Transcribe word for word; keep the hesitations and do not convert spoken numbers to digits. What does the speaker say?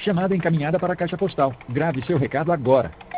Chamada encaminhada para a caixa postal. Grave seu recado agora.